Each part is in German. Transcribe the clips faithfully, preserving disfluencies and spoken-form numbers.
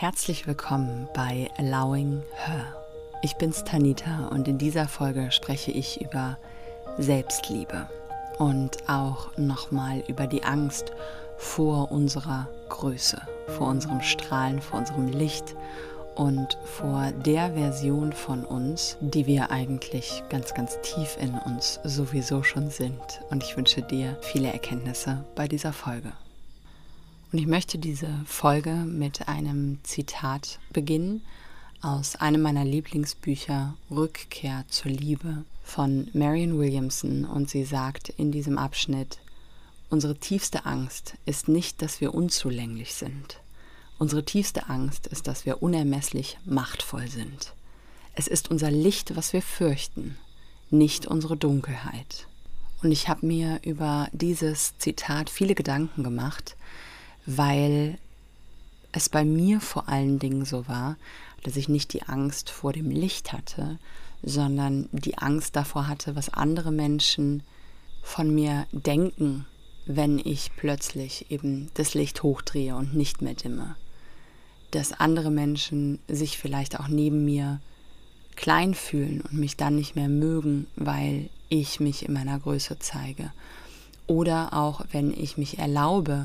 Herzlich willkommen bei Allowing Her. Ich bin's Tanita und in dieser Folge spreche ich über Selbstliebe und auch nochmal über die Angst vor unserer Größe, vor unserem Strahlen, vor unserem Licht und vor der Version von uns, die wir eigentlich ganz, ganz tief in uns sowieso schon sind. Und ich wünsche dir viele Erkenntnisse bei dieser Folge. Und ich möchte diese Folge mit einem Zitat beginnen aus einem meiner Lieblingsbücher, Rückkehr zur Liebe, von Marianne Williamson. Und sie sagt in diesem Abschnitt: Unsere tiefste Angst ist nicht, dass wir unzulänglich sind. Unsere tiefste Angst ist, dass wir unermesslich machtvoll sind. Es ist unser Licht, was wir fürchten, nicht unsere Dunkelheit. Und ich habe mir über dieses Zitat viele Gedanken gemacht, weil es bei mir vor allen Dingen so war, dass ich nicht die Angst vor dem Licht hatte, sondern die Angst davor hatte, was andere Menschen von mir denken, wenn ich plötzlich eben das Licht hochdrehe und nicht mehr dimme. Dass andere Menschen sich vielleicht auch neben mir klein fühlen und mich dann nicht mehr mögen, weil ich mich in meiner Größe zeige. Oder auch, wenn ich mich erlaube,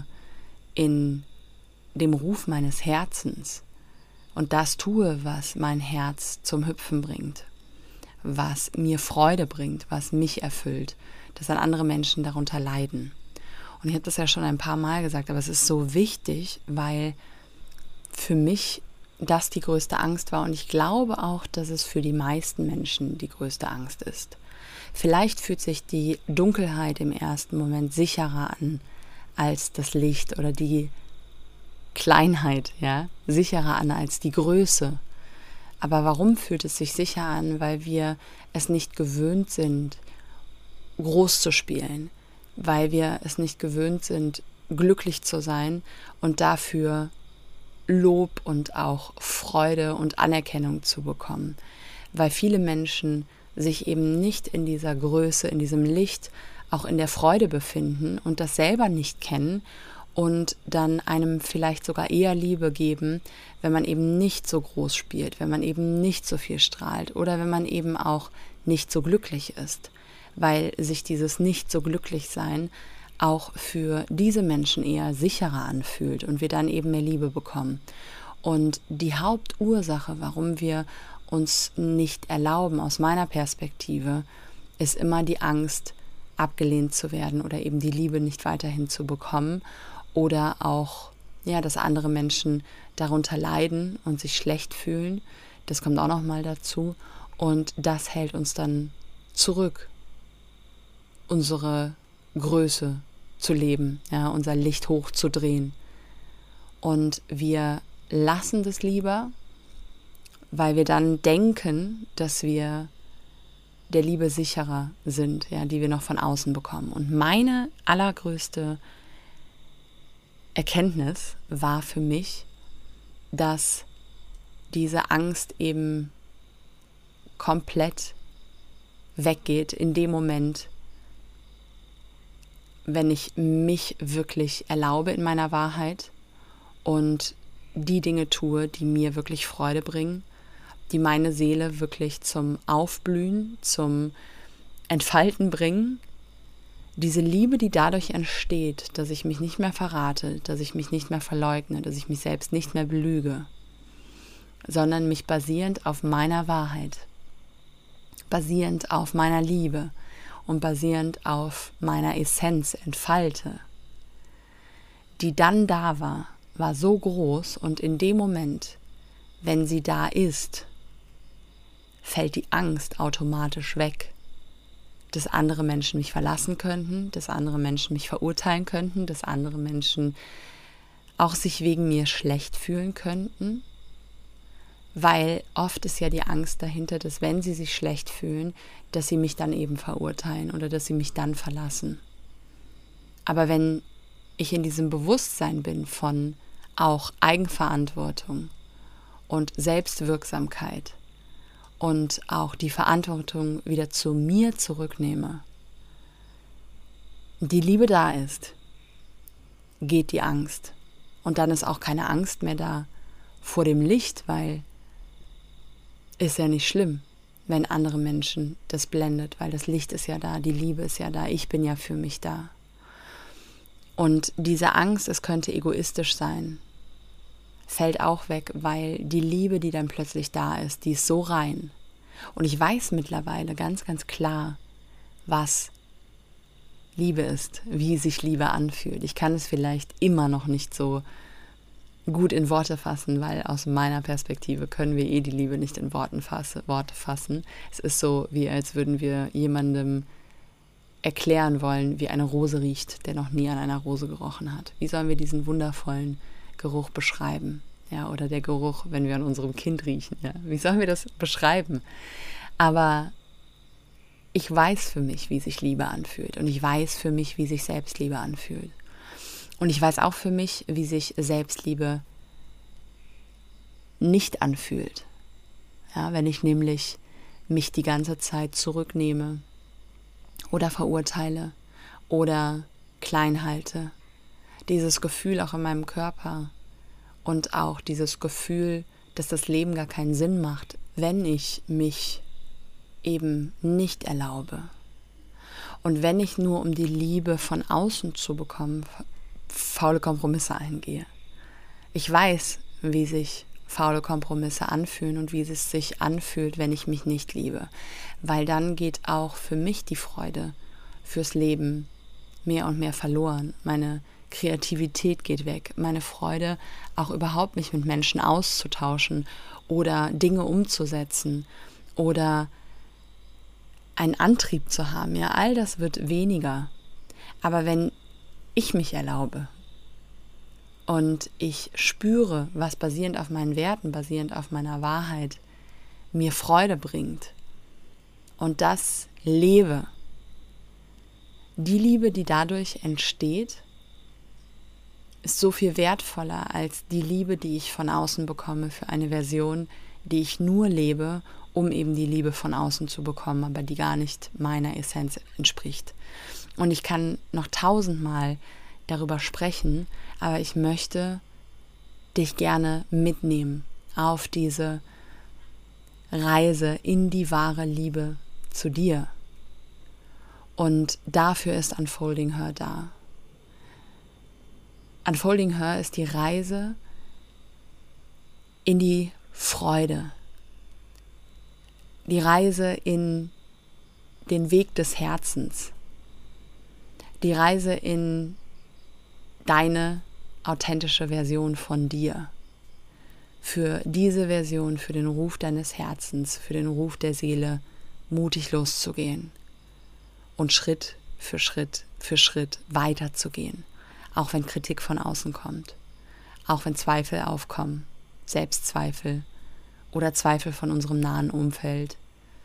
in dem Ruf meines Herzens und das tue, was mein Herz zum Hüpfen bringt, was mir Freude bringt, was mich erfüllt, dass dann andere Menschen darunter leiden. Und ich habe das ja schon ein paar Mal gesagt, aber es ist so wichtig, weil für mich das die größte Angst war und ich glaube auch, dass es für die meisten Menschen die größte Angst ist. Vielleicht fühlt sich die Dunkelheit im ersten Moment sicherer an als das Licht oder die Kleinheit, ja, sicherer an als die Größe. Aber warum fühlt es sich sicher an? Weil wir es nicht gewöhnt sind, groß zu spielen, weil wir es nicht gewöhnt sind, glücklich zu sein und dafür Lob und auch Freude und Anerkennung zu bekommen. Weil viele Menschen sich eben nicht in dieser Größe, in diesem Licht, auch in der Freude befinden und das selber nicht kennen und dann einem vielleicht sogar eher Liebe geben, wenn man eben nicht so groß spielt, wenn man eben nicht so viel strahlt oder wenn man eben auch nicht so glücklich ist, weil sich dieses nicht so glücklich sein auch für diese Menschen eher sicherer anfühlt und wir dann eben mehr Liebe bekommen. Und die Hauptursache, warum wir uns nicht erlauben, aus meiner Perspektive, ist immer die Angst, abgelehnt zu werden oder eben die Liebe nicht weiterhin zu bekommen oder auch, ja, dass andere Menschen darunter leiden und sich schlecht fühlen. Das kommt auch nochmal dazu und das hält uns dann zurück, unsere Größe zu leben, ja, unser Licht hochzudrehen. Und wir lassen das lieber, weil wir dann denken, dass wir der Liebe sicherer sind, ja, die wir noch von außen bekommen. Und meine allergrößte Erkenntnis war für mich, dass diese Angst eben komplett weggeht in dem Moment, wenn ich mich wirklich erlaube in meiner Wahrheit und die Dinge tue, die mir wirklich Freude bringen, die meine Seele wirklich zum Aufblühen, zum Entfalten bringen. Diese Liebe, die dadurch entsteht, dass ich mich nicht mehr verrate, dass ich mich nicht mehr verleugne, dass ich mich selbst nicht mehr belüge, sondern mich basierend auf meiner Wahrheit, basierend auf meiner Liebe und basierend auf meiner Essenz entfalte, die dann da war, war so groß und in dem Moment, wenn sie da ist, fällt die Angst automatisch weg, dass andere Menschen mich verlassen könnten, dass andere Menschen mich verurteilen könnten, dass andere Menschen auch sich wegen mir schlecht fühlen könnten, weil oft ist ja die Angst dahinter, dass wenn sie sich schlecht fühlen, dass sie mich dann eben verurteilen oder dass sie mich dann verlassen. Aber wenn ich in diesem Bewusstsein bin von auch Eigenverantwortung und Selbstwirksamkeit und auch die Verantwortung wieder zu mir zurücknehme, die Liebe da ist, geht die Angst. Und dann ist auch keine Angst mehr da vor dem Licht, weil ist ja nicht schlimm, wenn andere Menschen das blendet, weil das Licht ist ja da, die Liebe ist ja da, ich bin ja für mich da. Und diese Angst, es könnte egoistisch sein, fällt auch weg, weil die Liebe, die dann plötzlich da ist, die ist so rein. Und ich weiß mittlerweile ganz, ganz klar, was Liebe ist, wie sich Liebe anfühlt. Ich kann es vielleicht immer noch nicht so gut in Worte fassen, weil aus meiner Perspektive können wir eh die Liebe nicht in Worten fasse, Worte fassen. Es ist so, wie als würden wir jemandem erklären wollen, wie eine Rose riecht, der noch nie an einer Rose gerochen hat. Wie sollen wir diesen wundervollen Geruch beschreiben? Ja, oder der Geruch, wenn wir an unserem Kind riechen. Ja, wie sollen wir das beschreiben? Aber ich weiß für mich, wie sich Liebe anfühlt. Und ich weiß für mich, wie sich Selbstliebe anfühlt. Und ich weiß auch für mich, wie sich Selbstliebe nicht anfühlt. Ja, wenn ich nämlich mich die ganze Zeit zurücknehme oder verurteile oder klein halte. Dieses Gefühl auch in meinem Körper und auch dieses Gefühl, dass das Leben gar keinen Sinn macht, wenn ich mich eben nicht erlaube. Und wenn ich nur, um die Liebe von außen zu bekommen, faule Kompromisse eingehe. Ich weiß, wie sich faule Kompromisse anfühlen und wie es sich anfühlt, wenn ich mich nicht liebe. Weil dann geht auch für mich die Freude fürs Leben mehr und mehr verloren. Meine Kreativität geht weg. Meine Freude, auch überhaupt mich mit Menschen auszutauschen oder Dinge umzusetzen oder einen Antrieb zu haben. Ja, all das wird weniger. Aber wenn ich mich erlaube und ich spüre, was basierend auf meinen Werten, basierend auf meiner Wahrheit mir Freude bringt und das lebe, die Liebe, die dadurch entsteht, ist so viel wertvoller als die Liebe, die ich von außen bekomme für eine Version, die ich nur lebe, um eben die Liebe von außen zu bekommen, aber die gar nicht meiner Essenz entspricht. Und ich kann noch tausendmal darüber sprechen, aber ich möchte dich gerne mitnehmen auf diese Reise in die wahre Liebe zu dir. Und dafür ist Unfolding Her da. Unfolding Her ist die Reise in die Freude, die Reise in den Weg des Herzens, die Reise in deine authentische Version von dir, für diese Version, für den Ruf deines Herzens, für den Ruf der Seele, mutig loszugehen und Schritt für Schritt für Schritt weiterzugehen, auch wenn Kritik von außen kommt, auch wenn Zweifel aufkommen, Selbstzweifel oder Zweifel von unserem nahen Umfeld,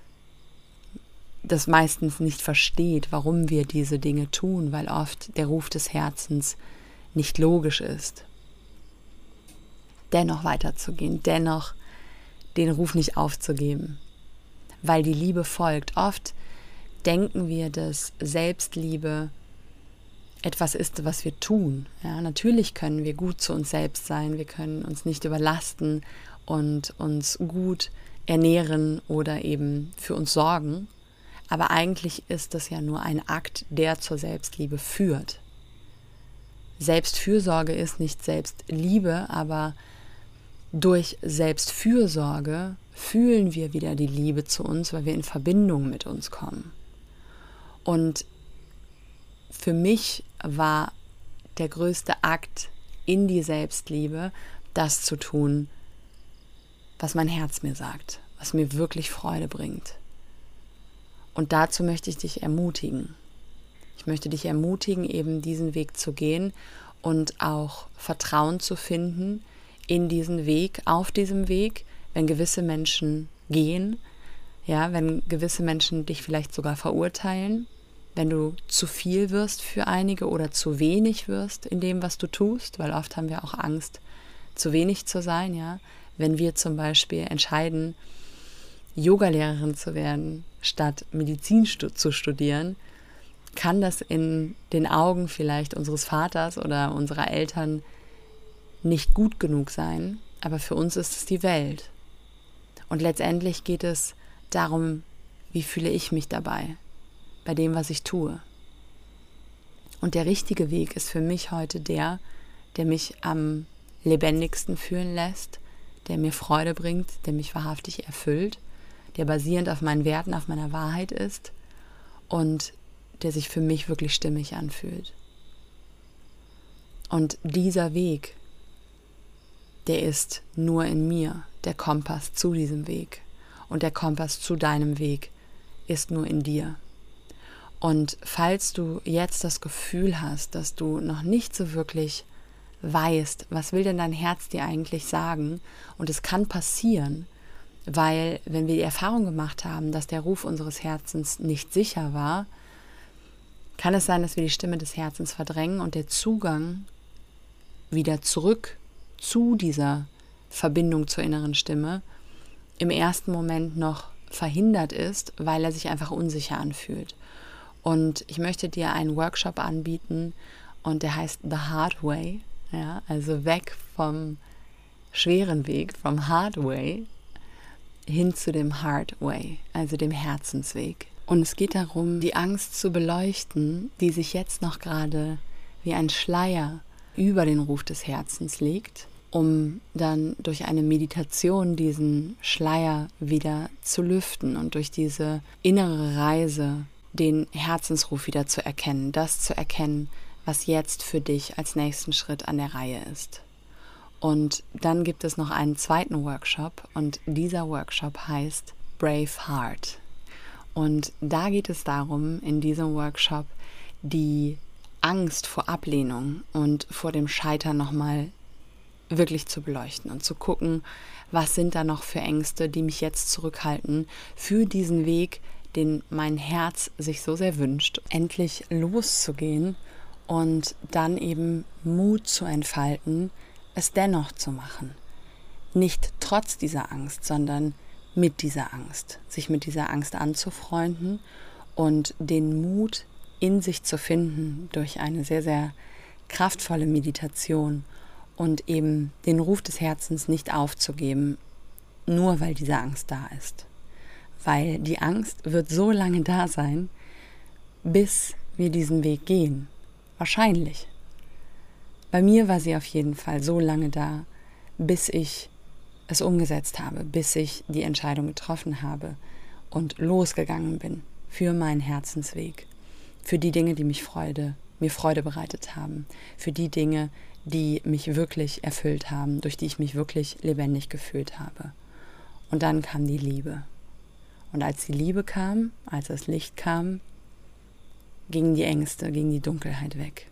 das meistens nicht versteht, warum wir diese Dinge tun, weil oft der Ruf des Herzens nicht logisch ist. Dennoch weiterzugehen, dennoch den Ruf nicht aufzugeben, weil die Liebe folgt. Oft denken wir, dass Selbstliebe etwas ist, was wir tun. Ja, natürlich können wir gut zu uns selbst sein, wir können uns nicht überlasten und uns gut ernähren oder eben für uns sorgen, aber eigentlich ist das ja nur ein Akt, der zur Selbstliebe führt. Selbstfürsorge ist nicht Selbstliebe, aber durch Selbstfürsorge fühlen wir wieder die Liebe zu uns, weil wir in Verbindung mit uns kommen. Und für mich war der größte Akt in die Selbstliebe, das zu tun, was mein Herz mir sagt, was mir wirklich Freude bringt. Und dazu möchte ich dich ermutigen. Ich möchte dich ermutigen, eben diesen Weg zu gehen und auch Vertrauen zu finden in diesen Weg, auf diesem Weg, wenn gewisse Menschen gehen, ja, wenn gewisse Menschen dich vielleicht sogar verurteilen, wenn du zu viel wirst für einige oder zu wenig wirst in dem, was du tust, weil oft haben wir auch Angst, zu wenig zu sein, ja. Wenn wir zum Beispiel entscheiden, Yogalehrerin zu werden, statt Medizin stu- zu studieren, kann das in den Augen vielleicht unseres Vaters oder unserer Eltern nicht gut genug sein, aber für uns ist es die Welt. Und letztendlich geht es darum, wie fühle ich mich dabei, bei dem, was ich tue. Und der richtige Weg ist für mich heute der, der mich am lebendigsten fühlen lässt, der mir Freude bringt, der mich wahrhaftig erfüllt, der basierend auf meinen Werten, auf meiner Wahrheit ist und der sich für mich wirklich stimmig anfühlt. Und dieser Weg, der ist nur in mir, der Kompass zu diesem Weg. Und der Kompass zu deinem Weg ist nur in dir. Und falls du jetzt das Gefühl hast, dass du noch nicht so wirklich weißt, was will denn dein Herz dir eigentlich sagen, und es kann passieren, weil wenn wir die Erfahrung gemacht haben, dass der Ruf unseres Herzens nicht sicher war, kann es sein, dass wir die Stimme des Herzens verdrängen und der Zugang wieder zurück zu dieser Verbindung zur inneren Stimme im ersten Moment noch verhindert ist, weil er sich einfach unsicher anfühlt. Und ich möchte dir einen Workshop anbieten und der heißt The Hard Way, ja, also weg vom schweren Weg, vom Hard Way, hin zu dem Heart Way, also dem Herzensweg. Und es geht darum, die Angst zu beleuchten, die sich jetzt noch gerade wie ein Schleier über den Ruf des Herzens legt, um dann durch eine Meditation diesen Schleier wieder zu lüften und durch diese innere Reise den Herzensruf wieder zu erkennen, das zu erkennen, was jetzt für dich als nächsten Schritt an der Reihe ist. Und dann gibt es noch einen zweiten Workshop und dieser Workshop heißt Brave Heart. Und da geht es darum, in diesem Workshop die Angst vor Ablehnung und vor dem Scheitern nochmal wirklich zu beleuchten und zu gucken, was sind da noch für Ängste, die mich jetzt zurückhalten, für diesen Weg, den mein Herz sich so sehr wünscht, endlich loszugehen und dann eben Mut zu entfalten, es dennoch zu machen. Nicht trotz dieser Angst, sondern mit dieser Angst, sich mit dieser Angst anzufreunden und den Mut in sich zu finden durch eine sehr, sehr kraftvolle Meditation und eben den Ruf des Herzens nicht aufzugeben, nur weil diese Angst da ist. Weil die Angst wird so lange da sein, bis wir diesen Weg gehen. Wahrscheinlich. Bei mir war sie auf jeden Fall so lange da, bis ich es umgesetzt habe, bis ich die Entscheidung getroffen habe und losgegangen bin für meinen Herzensweg, für die Dinge, die mich Freude, mir Freude bereitet haben, für die Dinge, die mich wirklich erfüllt haben, durch die ich mich wirklich lebendig gefühlt habe. Und dann kam die Liebe. Und als die Liebe kam, als das Licht kam, gingen die Ängste, ging die Dunkelheit weg.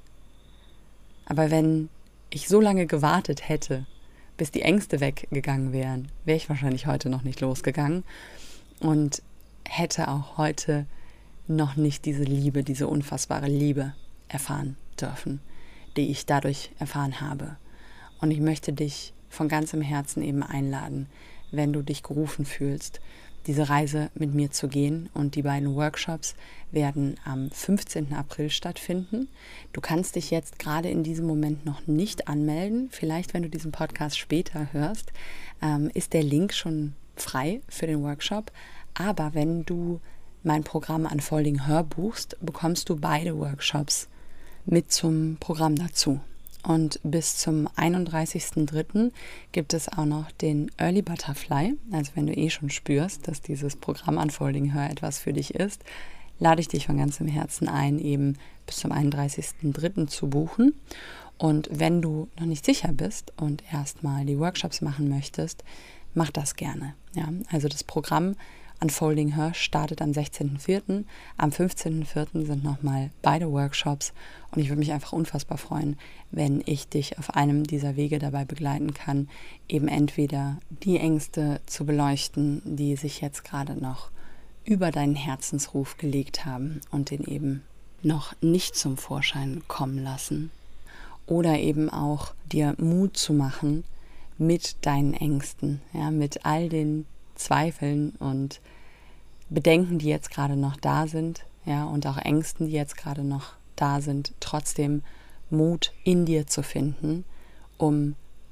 Aber wenn ich so lange gewartet hätte, bis die Ängste weggegangen wären, wäre ich wahrscheinlich heute noch nicht losgegangen und hätte auch heute noch nicht diese Liebe, diese unfassbare Liebe erfahren dürfen, die ich dadurch erfahren habe. Und ich möchte dich von ganzem Herzen eben einladen, wenn du dich gerufen fühlst, diese Reise mit mir zu gehen. Und die beiden Workshops werden am fünfzehnten April stattfinden. Du kannst dich jetzt gerade in diesem Moment noch nicht anmelden. Vielleicht, wenn du diesen Podcast später hörst, ähm, ist der Link schon frei für den Workshop. Aber wenn du mein Programm Unfolding Her buchst, bekommst du beide Workshops mit zum Programm dazu. Und bis zum einunddreißigsten dritten gibt es auch noch den Early Butterfly. Also wenn du eh schon spürst, dass dieses Programm Unfolding Her etwas für dich ist, lade ich dich von ganzem Herzen ein, eben bis zum einunddreißigsten dritten zu buchen. Und wenn du noch nicht sicher bist und erstmal die Workshops machen möchtest, mach das gerne. Ja, also das Programm Unfolding Her startet am sechzehnten vierten Am fünfzehnten vierten sind nochmal beide Workshops und ich würde mich einfach unfassbar freuen, wenn ich dich auf einem dieser Wege dabei begleiten kann, eben entweder die Ängste zu beleuchten, die sich jetzt gerade noch über deinen Herzensruf gelegt haben und den eben noch nicht zum Vorschein kommen lassen, oder eben auch dir Mut zu machen mit deinen Ängsten, ja, mit all den Zweifeln und Bedenken, die jetzt gerade noch da sind, ja, und auch Ängsten, die jetzt gerade noch da sind, trotzdem Mut in dir zu finden, um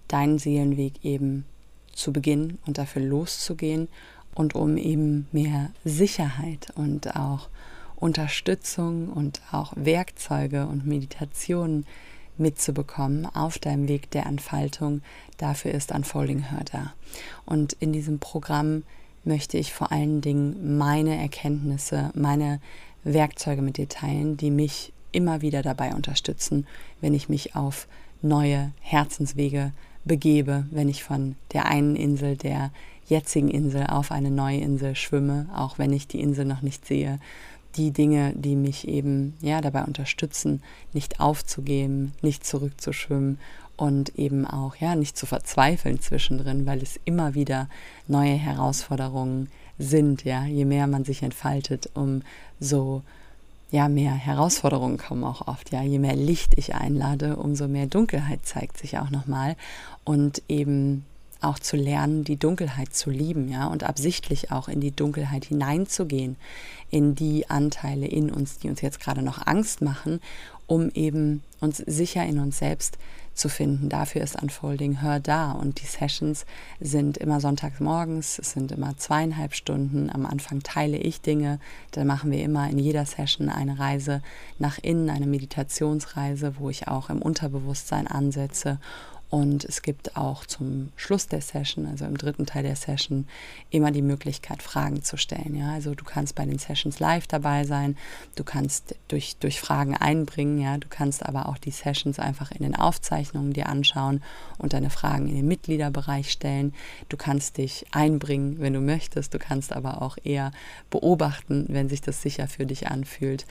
deinen Seelenweg eben zu beginnen und dafür loszugehen und um eben mehr Sicherheit und auch Unterstützung und auch Werkzeuge und Meditationen mitzubekommen auf deinem Weg der Entfaltung. Dafür ist Unfolding Her da. Und in diesem Programm möchte ich vor allen Dingen meine Erkenntnisse, meine Werkzeuge mit dir teilen, die mich immer wieder dabei unterstützen, wenn ich mich auf neue Herzenswege begebe, wenn ich von der einen Insel, der jetzigen Insel auf eine neue Insel schwimme, auch wenn ich die Insel noch nicht sehe. Die Dinge, die mich eben ja dabei unterstützen, nicht aufzugeben, nicht zurückzuschwimmen und eben auch ja nicht zu verzweifeln zwischendrin, weil es immer wieder neue Herausforderungen sind. Ja, je mehr man sich entfaltet, umso ja mehr Herausforderungen kommen auch oft. Ja, je mehr Licht ich einlade, umso mehr Dunkelheit zeigt sich auch nochmal und eben auch zu lernen, die Dunkelheit zu lieben, ja, und absichtlich auch in die Dunkelheit hineinzugehen, in die Anteile in uns, die uns jetzt gerade noch Angst machen, um eben uns sicher in uns selbst zu finden. Dafür ist Unfolding Her da und die Sessions sind immer sonntags morgens, es sind immer zweieinhalb Stunden. Am Anfang teile ich Dinge, dann machen wir immer in jeder Session eine Reise nach innen, eine Meditationsreise, wo ich auch im Unterbewusstsein ansetze. Und es gibt auch zum Schluss der Session, also im dritten Teil der Session, immer die Möglichkeit, Fragen zu stellen. Ja? Also du kannst bei den Sessions live dabei sein, du kannst durch, durch Fragen einbringen, ja? Du kannst aber auch die Sessions einfach in den Aufzeichnungen dir anschauen und deine Fragen in den Mitgliederbereich stellen. Du kannst dich einbringen, wenn du möchtest, du kannst aber auch eher beobachten, wenn sich das sicher für dich anfühlt.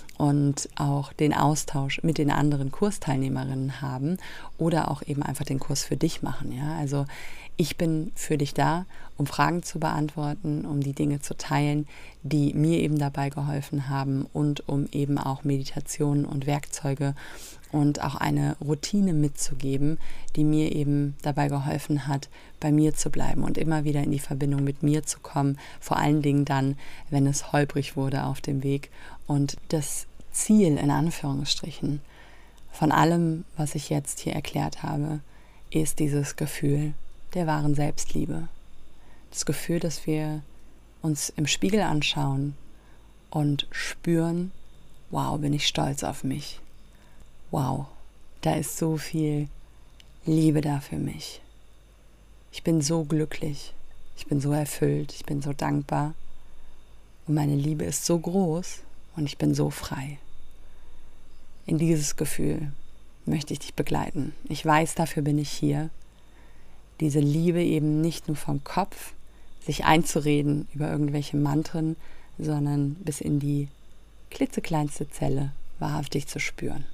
Und auch den Austausch mit den anderen Kursteilnehmerinnen haben oder auch eben einfach den Kurs für dich machen. Ja? Also ich bin für dich da, um Fragen zu beantworten, um die Dinge zu teilen, die mir eben dabei geholfen haben und um eben auch Meditationen und Werkzeuge und auch eine Routine mitzugeben, die mir eben dabei geholfen hat, bei mir zu bleiben und immer wieder in die Verbindung mit mir zu kommen, vor allen Dingen dann, wenn es holprig wurde auf dem Weg. Und das Ziel, in Anführungsstrichen, von allem, was ich jetzt hier erklärt habe, ist dieses Gefühl der wahren Selbstliebe. Das Gefühl, dass wir uns im Spiegel anschauen und spüren, wow, bin ich stolz auf mich. Wow, da ist so viel Liebe da für mich. Ich bin so glücklich, ich bin so erfüllt, ich bin so dankbar und meine Liebe ist so groß und ich bin so frei. In dieses Gefühl möchte ich dich begleiten. Ich weiß, dafür bin ich hier. Diese Liebe eben nicht nur vom Kopf, sich einzureden über irgendwelche Mantren, sondern bis in die klitzekleinste Zelle wahrhaftig zu spüren.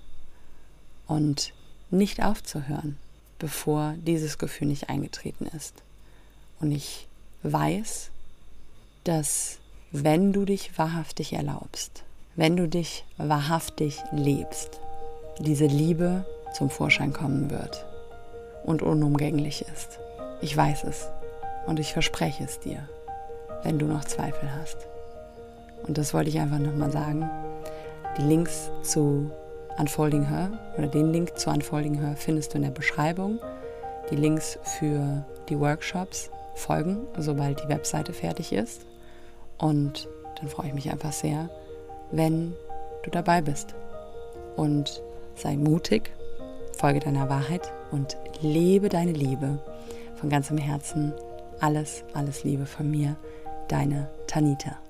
Und nicht aufzuhören, bevor dieses Gefühl nicht eingetreten ist. Und ich weiß, dass wenn du dich wahrhaftig erlaubst, wenn du dich wahrhaftig lebst, diese Liebe zum Vorschein kommen wird und unumgänglich ist. Ich weiß es und ich verspreche es dir, wenn du noch Zweifel hast. Und das wollte ich einfach nochmal sagen. Die Links zu Unfolding Her oder den Link zu Unfolding Her findest du in der Beschreibung. Die Links für die Workshops folgen, sobald die Webseite fertig ist. Und dann freue ich mich einfach sehr, wenn du dabei bist. Und sei mutig, folge deiner Wahrheit und lebe deine Liebe von ganzem Herzen. Alles, alles Liebe von mir, deine Tanita.